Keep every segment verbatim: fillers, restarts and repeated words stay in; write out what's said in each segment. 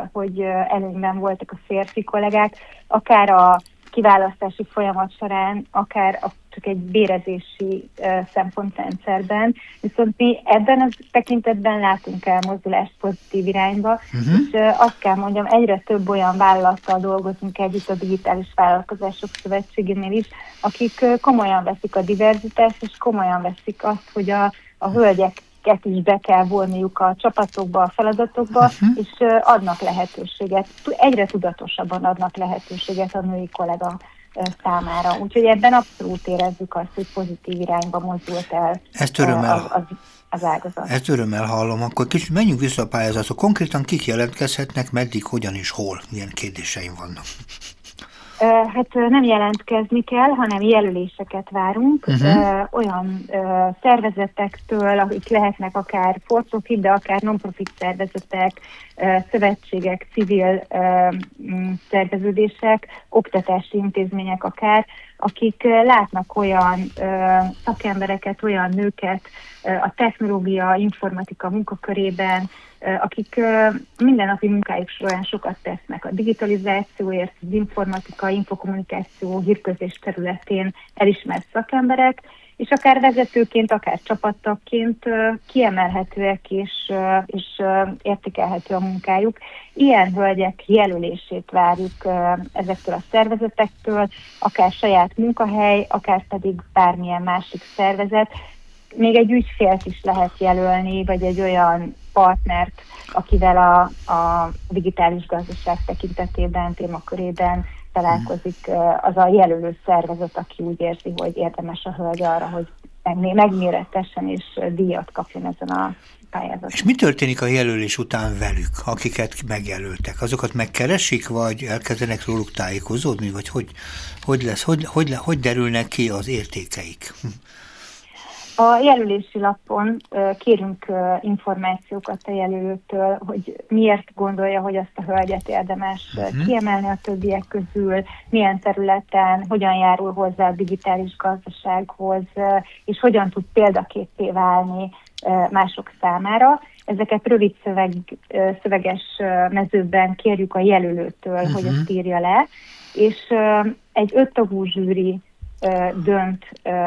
hogy előnyben voltak a férfi kollégák, akár a kiválasztási folyamat során, akár a, csak egy bérezési uh, szempontrendszerben. Viszont mi ebben a tekintetben látunk elmozdulást pozitív irányba, uh-huh. és uh, azt kell mondjam, egyre több olyan vállalattal dolgozunk együtt a Digitális Vállalkozások Szövetségénél is, akik uh, komolyan veszik a diverzitást, és komolyan veszik azt, hogy a, a hölgyeket is be kell vonniuk a csapatokba, a feladatokba, uh-huh. és uh, adnak lehetőséget, egyre tudatosabban adnak lehetőséget a női kollega uh, számára. Úgyhogy ebben abszolút érezzük azt, hogy pozitív irányba mozdult el Ezt örömmel, uh, az, az ágazat. Ezt örömmel hallom. Akkor kicsit menjünk vissza a pályázatok. Konkrétan kik jelentkezhetnek, meddig, hogyan és hol? Milyen kérdéseim vannak? Hát nem jelentkezni kell, hanem jelöléseket várunk. Uh-huh. Olyan szervezetektől, akik lehetnek akár for-profit, de akár non-profit szervezetek, szövetségek, civil szerveződések, oktatási intézmények akár, akik látnak olyan szakembereket, olyan nőket a technológia, informatika munkakörében, akik mindennapi munkájuk során sokat tesznek a digitalizációért, az informatika, infokommunikáció, hírközlés területén elismert szakemberek, és akár vezetőként, akár csapattagként kiemelhetőek és, és értékelhető a munkájuk. Ilyen hölgyek jelölését várjuk ezektől a szervezetektől, akár saját munkahely, akár pedig bármilyen másik szervezet. Még egy ügyfélt is lehet jelölni, vagy egy olyan partnert, akivel a, a digitális gazdaság tekintetében, témakörében találkozik az a jelölő szervezet, aki úgy érzi, hogy érdemes a hölgy arra, hogy megmérettessen és díjat kapjon ezen a pályázaton. És mi történik a jelölés után velük, akiket megjelöltek? Azokat megkeresik, vagy elkezdenek róluk tájékozódni, vagy hogy, hogy lesz, hogy, hogy, hogy derülnek ki az értékeik? A jelölési lapon kérünk információkat a jelölőtől, hogy miért gondolja, hogy azt a hölgyet érdemes uh-huh. kiemelni a többiek közül, milyen területen, hogyan járul hozzá a digitális gazdasághoz, és hogyan tud példaképpé válni mások számára. Ezeket rövid szöveg, szöveges mezőben kérjük a jelölőtől, uh-huh. hogy ezt írja le, és egy öttagú zsűri dönt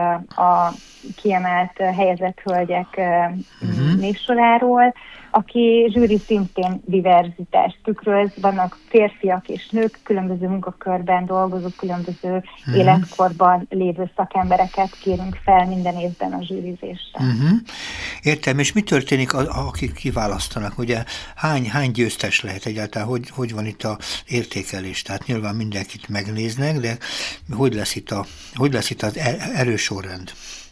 a kiemelt helyezett hölgyek uh-huh. névsoráról, aki zsűri szintén diverzitást tükröz, vannak férfiak és nők, különböző munkakörben dolgozó, különböző uh-huh. életkorban lévő szakembereket kérünk fel minden évben a zsűrizésre. Uh-huh. Értem, és mi történik, akik kiválasztanak? Ugye hány, hány győztes lehet egyáltalán? Hogy, hogy van itt az értékelés? Tehát nyilván mindenkit megnéznek, de hogy lesz itt, a, hogy lesz itt az erősorrend?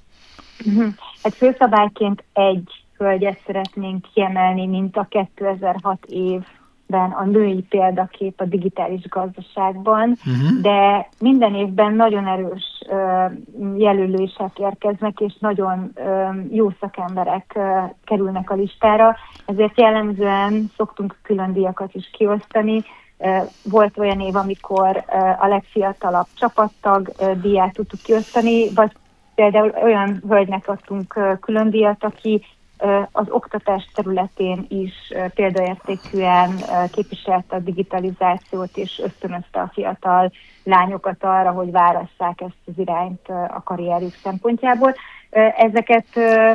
Uh-huh. Hát főszabályként egy hölgyet szeretnénk kiemelni, mint a kétezer-hat évben a női példakép a digitális gazdaságban, uh-huh. de minden évben nagyon erős uh, jelölések érkeznek, és nagyon uh, jó szakemberek uh, kerülnek a listára, ezért jellemzően szoktunk külön díjakat is kiosztani. Uh, volt olyan év, amikor uh, a legfiatalabb csapattag uh, díját tudtuk kiosztani, vagy például olyan hölgynek adtunk uh, külön díjat, aki az oktatás területén is példaértékűen képviselte a digitalizációt, és ösztönözte a fiatal lányokat arra, hogy válasszák ezt az irányt a karrierjük szempontjából. Ezeket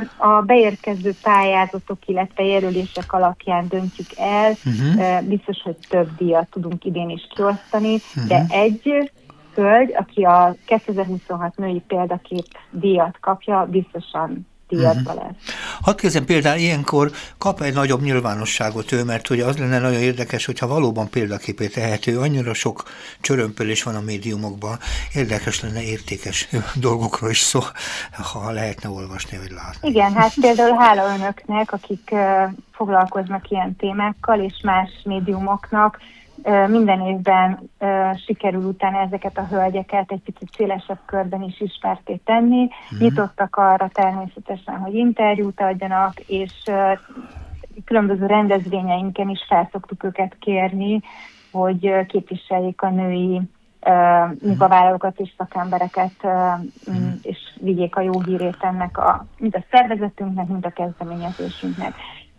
a beérkező pályázatok, illetve jelölések alapján döntjük el. Uh-huh. Biztos, hogy több díjat tudunk idén is kiosztani, uh-huh. de egy hölgy, aki a kétezer-huszonhat női példakép díjat kapja, biztosan díjatba lesz. Uh-huh. Hadd kezdem például ilyenkor kap egy nagyobb nyilvánosságot ő, mert ugye az lenne nagyon érdekes, hogyha valóban példaképé tehető, annyira sok csörömpölés van a médiumokban, érdekes lenne értékes dolgokról is szó, ha lehetne olvasni, vagy látni. Igen, hát például hála önöknek, akik uh, foglalkoznak ilyen témákkal, és más médiumoknak, minden évben uh, sikerül utána ezeket a hölgyeket egy picit szélesebb körben is ismerté tenni. Mm. Nyitottak arra természetesen, hogy interjút adjanak, és uh, különböző rendezvényeinken is felszoktuk őket kérni, hogy uh, képviseljék a női uh, munkavállalókat és szakembereket, uh, mm. és vigyék a jó hírét ennek a, mind a szervezetünknek, mind a kezdeményezésünknek.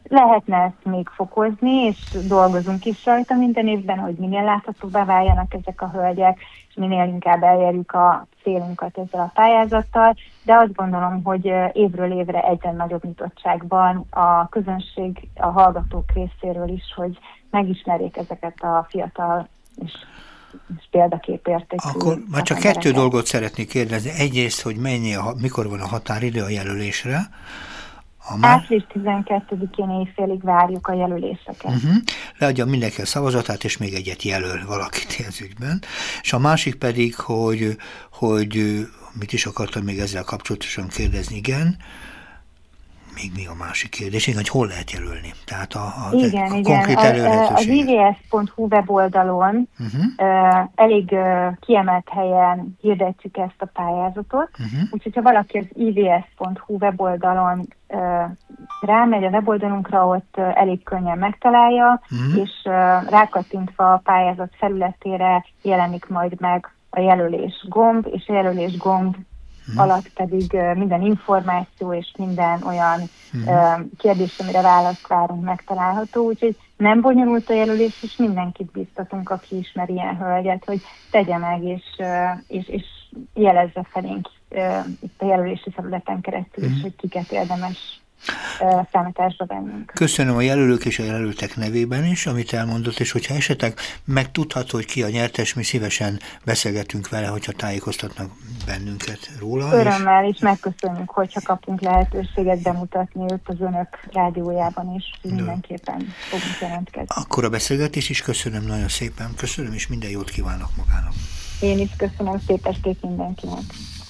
lehetne ezt még fokozni, és dolgozunk is rajta minden évben, hogy minél láthatóbbá váljanak ezek a hölgyek, és minél inkább elérjük a célunkat ezzel a pályázattal, de azt gondolom, hogy évről évre egyre nagyobb nyitottságban a közönség, a hallgatók részéről is, hogy megismerjék ezeket a fiatal és, és példaképértékű. Akkor már csak kettő dolgot szeretnék kérdezni. Egyrészt, hogy mennyi, a, mikor van a határidő a jelölésre? április tizenkettedikén éjfélig várjuk a jelöléseket. Uh-huh. Leadja mindenki a szavazatát, és még egyet jelöl valakit ez ügyben. És a másik pedig, hogy, hogy mit is akartam még ezzel kapcsolatosan kérdezni, igen, még mi a másik kérdés, igen, hogy hol lehet jelölni? Tehát a, a, igen, a igen. konkrét előlehetőséget. Az i vé es pont hu weboldalon uh-huh. uh, elég uh, kiemelt helyen hirdetjük ezt a pályázatot, uh-huh. úgyhogy ha valaki az i vé es pont hu weboldalon uh, rámegy a weboldalunkra, ott uh, elég könnyen megtalálja, uh-huh. és uh, rákattintva a pályázat felületére jelenik majd meg a jelölés gomb, és a jelölés gomb Hmm. alatt pedig uh, minden információ és minden olyan hmm. uh, kérdés, amire választ várunk, megtalálható, úgyhogy nem bonyolult a jelölés, és mindenkit biztatunk, aki ismer ilyen hölgyet, hogy tegye meg, és, uh, és, és jelezze felénk uh, itt a jelölési felületen keresztül hmm. is, hogy kiket érdemes uh, számításba vennünk. Köszönöm a jelölők és a jelöltek nevében is, amit elmondott, és hogyha esetleg megtudható, hogy ki a nyertes, mi szívesen beszélgetünk vele, hogyha tájékoztatnak bennünket róla. Örömmel, és, és megköszönjük, hogyha kapunk lehetőséget bemutatni őt az önök rádiójában is, mindenképpen fogunk jelentkezni. Akkor a beszélgetés is köszönöm nagyon szépen, köszönöm, és minden jót kívánok magának. Én is köszönöm, szép estét mindenkinek.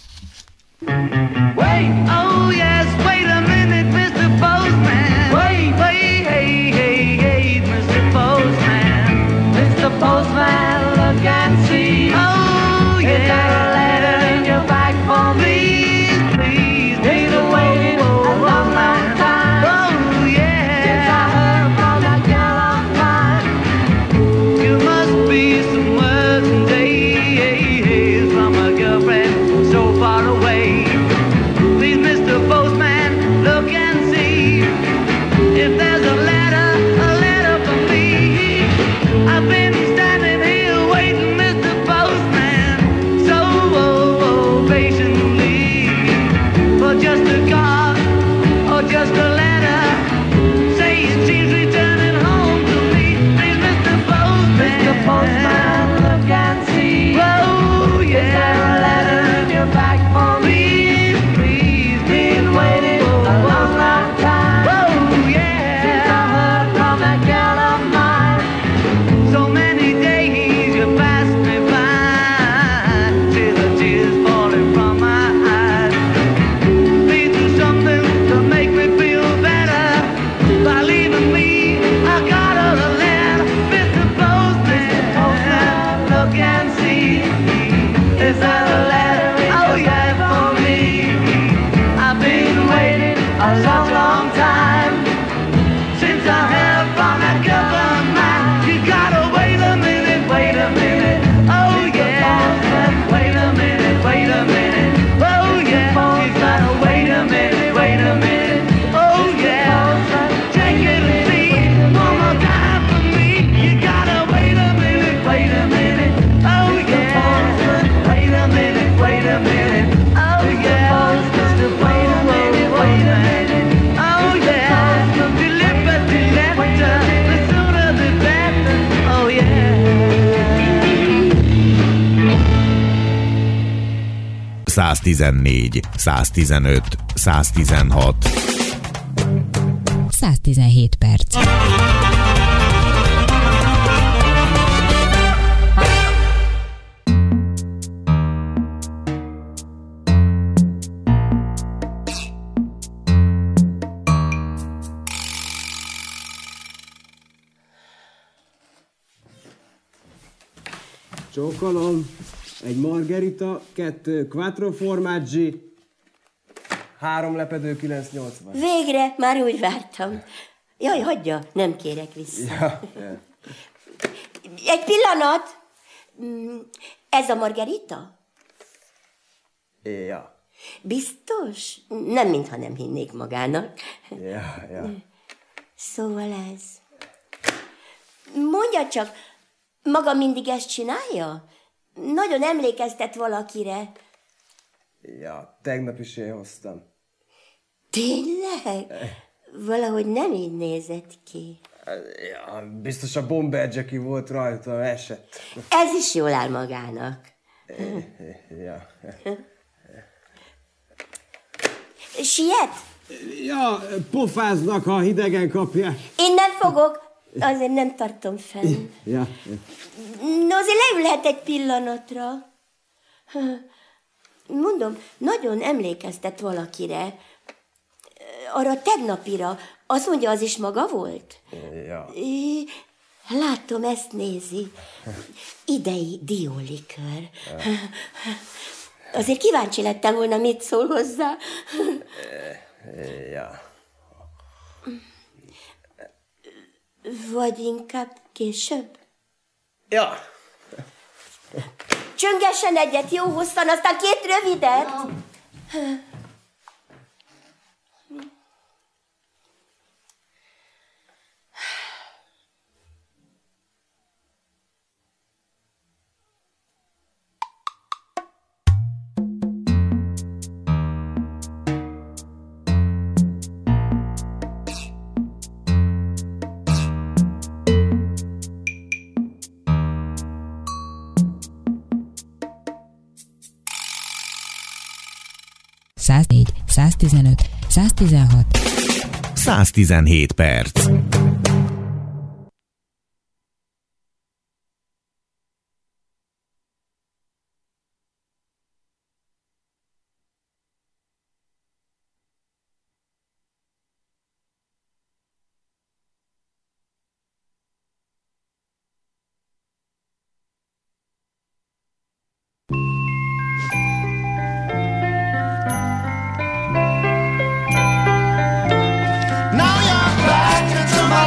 Wait, oh yes, wait a minute, mister Postman. Wait, wait, hey, hey, hey, mister Postman. mister Postman, look and see. Oh yeah, is there a letter in your bag for me? Please, please, been waiting a long, long time. Oh yeah, since I heard from that girl of mine. You must be somewhere today from a girlfriend so far away. száztizennégy, száztizenöt, száztizenhat. száztizenhét perc. Csókolom, egy margarita, kettő quattro formaggi, három lepedő kilenc nyolcvan. Végre, már úgy vártam. Jaj, hagyja, nem kérek vissza. Ja, ja. Egy pillanat! Ez a margarita? Ja. Biztos? Nem, mintha nem hinnék magának. Ja, ja. Szóval ez. Mondja csak, maga mindig ezt csinálja? Nagyon emlékeztet valakire. Ja, tegnap is én hoztam. Tényleg? Valahogy nem így nézett ki. Ja, biztos a Bomber Jackie volt rajta, esett. Ez is jól áll magának. Ja. Siet? Ja, pofáznak, ha hidegen kapják. Én nem fogok, azért nem tartom fenn. Ja. No, azért leülhet egy pillanatra. Mondom, nagyon emlékeztet valakire. Arra a tegnapira. Azt mondja, az is maga volt? Ja. Látom, ezt nézi. Idei diólikör. Azért kíváncsi lettem volna, mit szól hozzá. Ja. Vagy inkább később? Ja. Csöngessen egyet, jó hosszan, aztán két rövidet. Ja. száznégy, száztizenöt, száztizenhat. száztizenhét perc. Now you're back into my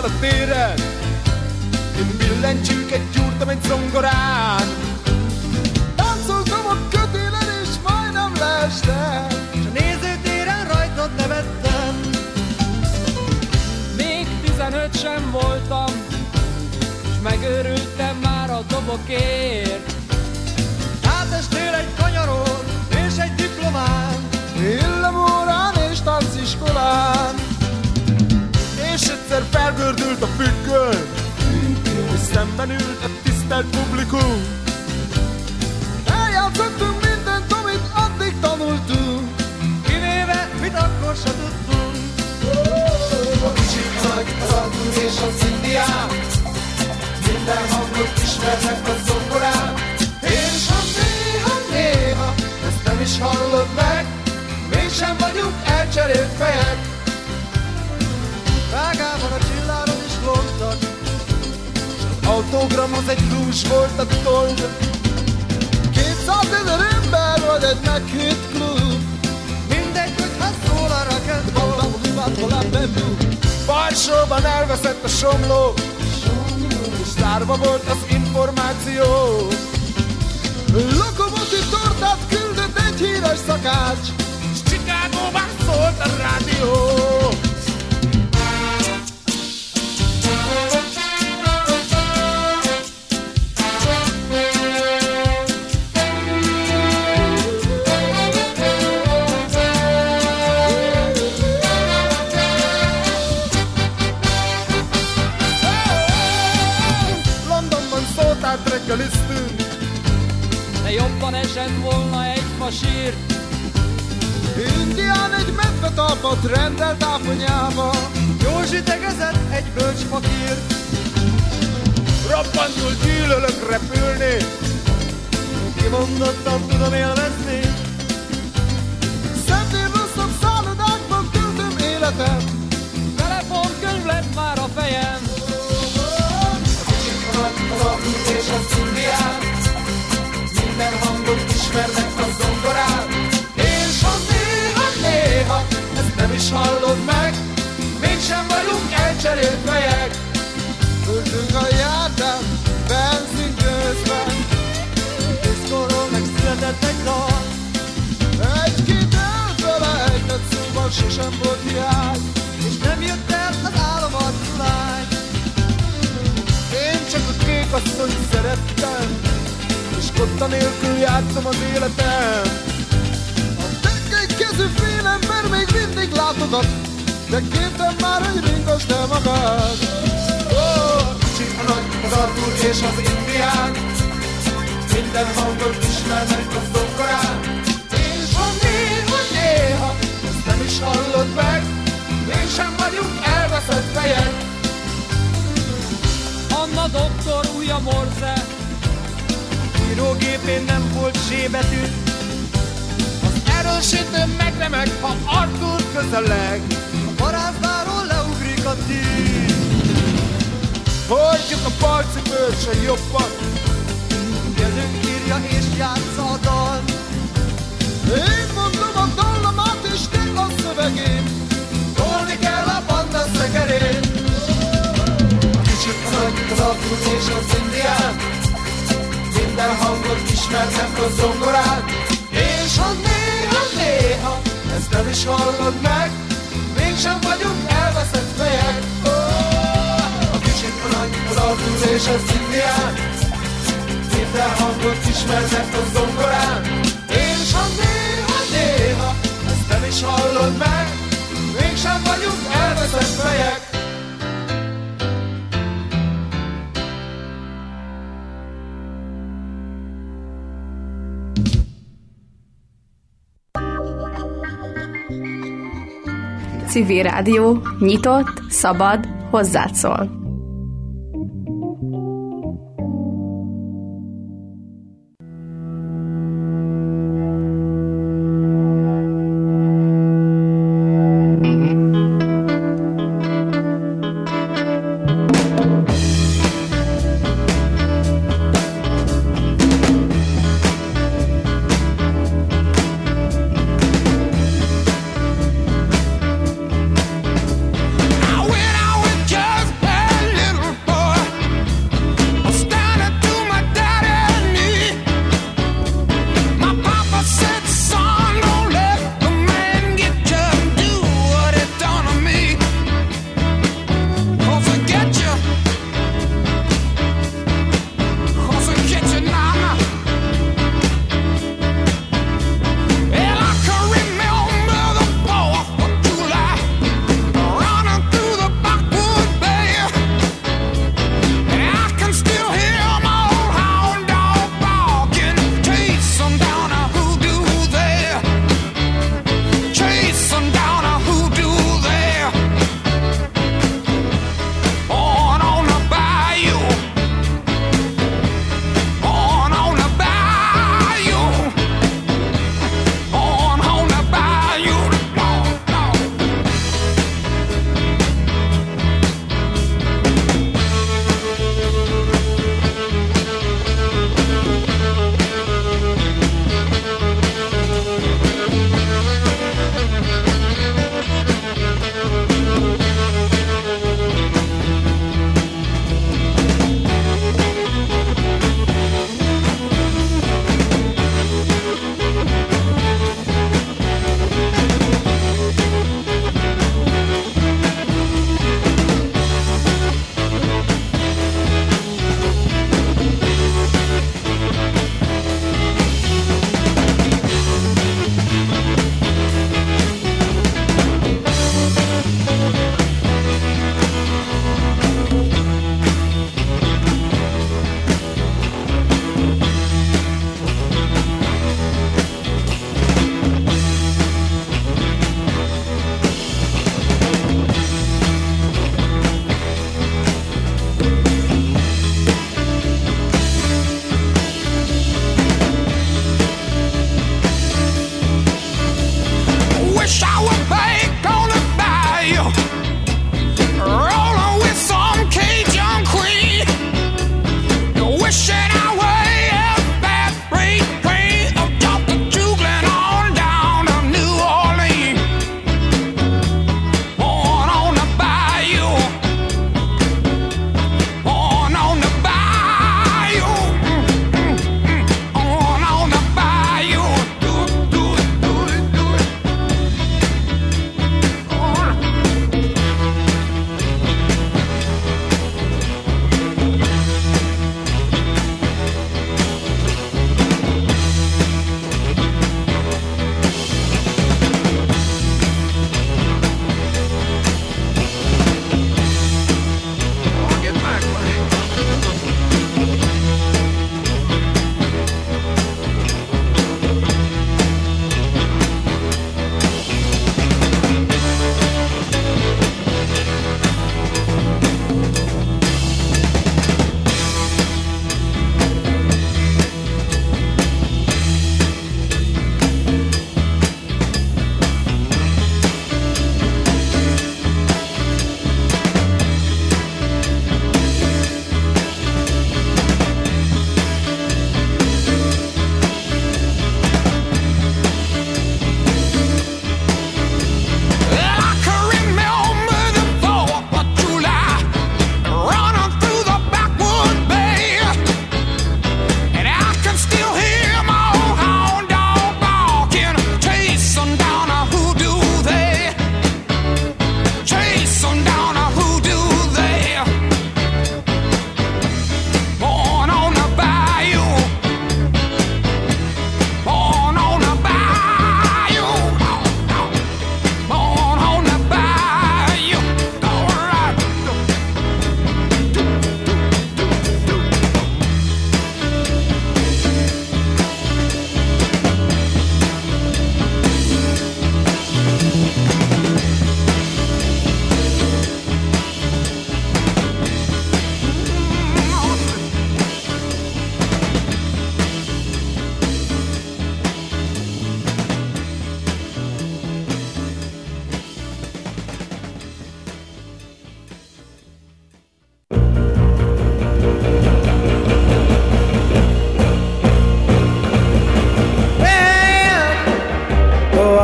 a téren, én billentyűk egy gyúrtam egy zongorán. Táncoltam a kötélen és majdnem leestem, s a nézőtéren rajtad nevettem. Még tizenöt sem voltam, s megőrültem már a dobokért. Átestél egy kanyaron és egy diplomán, villamórán és tánciskolán. És egyszer felgördült a függöny, és szemben ült a tisztelt publikum. Eljátszottunk mindent, amit addig tanultunk, kivéve mit akkor se tudtunk. A kicsit nagy, az adunk és az indián, minden hangot ismernek a zongorán. És ha néha, néha ezt nem is hallod meg, mégsem vagyunk elcserélt fejek. Rágában a csilláron is lógtak, az autogramhoz egy blues volt a toll. Kétszázezer ember vagy egy meghitt klub, mindegy, hogyha szól a rakettból. Varsóban elveszett a somló, és zárva volt az információ. Lokomotív tortát küldött egy híres szakács, és Chicagóban szólt a rádió. De jobban esett volna egy fasírt. Indián egy medvetalpat rendelt áfonyába, Józsi tegezett egy bölcs fakírt. Rappantul gyűlölök repülni, kimondottan tudom élvezni. Szentén rosszabb szállodákban töltöm életem. Telefonkönyv lett már a fejem. A kicsit nagy, az adunk és az indián, minden hangot ismernek a zongorán. És ha néha, néha ezt nem is hallod meg, mégsem vagyunk elcserélt fejek. Ültünk a járdán, benzin közben, Diszkóról megszületett egy dal. egy-két elfelejtett szóval sosem volt hiány, és nem jött el az álomarcú lány. én csak a kék asszonyt szerettem, és kotta nélkül játszom az életem. A tekkely kezű félember még mindig látogat, de kértem már, hogy ringasd el magad. Oh, kicsit a nagy, az Artur és az indián, minden hangot ismernek a zongorán. És ha néha, néha ezt nem is hallod meg, mégsem vagyunk elveszett fejek. Anna doktor újja Morse, Írógépén nem volt zsébetű. Az erősítő megremeg, ha Artur közeleg. A parázsváról leugrik a tűz. Hordjuk a balcipőt se jobban, Kezünk írja és játsza a dal. én mondom a dallamát és te a szövegén. Tolni kell a banda szekerén. A kicsit a nagy, az Artur és az indián, minden hangot ismernek a zongorán. És ha néha, néha ezt nem is hallod meg, mégsem vagyunk elveszett fejek. Oh, a kicsit a nagy, az Artur és az indián, minden hangot ismernek a zongorán. És ha néha, néha ezt nem is hallod meg, mégsem vagyunk elveszett fejek. Civil Rádió, nyitott, szabad, hozzád szól. I went out with just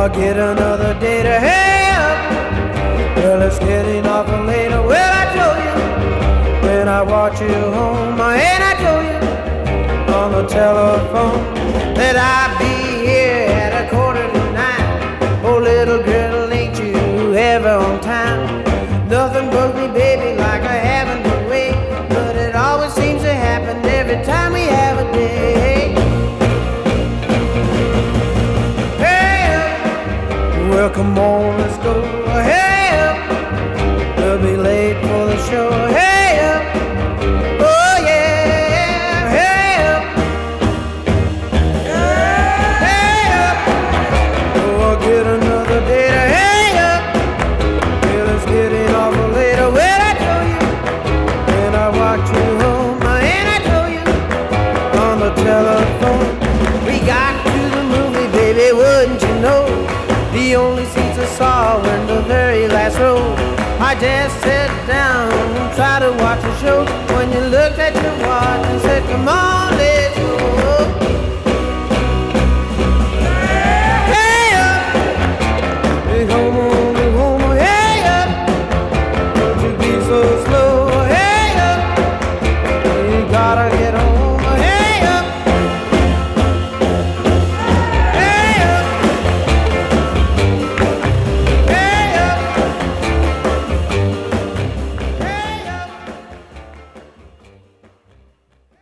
I'll get another day to hey up. Well, it's getting awful later. Well, I told you when I watch you home, ain't I told you on the telephone that I'd be here at a quarter to nine. Oh, little girl, ain't you ever on time? Nothing bugs me, baby, like I having to wait, but it always seems to happen every time we have a day. Hey up, well, come on, let's go. Hey up, we'll be late for the show. Hey up, oh yeah, hey up, hey up, oh, I'll get another day to hey up. Well, it's getting awful later. Well, I told you when I walked you home, and I told you on the telephone. We got to the movie, baby, wouldn't you know? The only seats I saw were in the very last row. I just sat down and tried to watch the show when you looked at your watch and said, come on.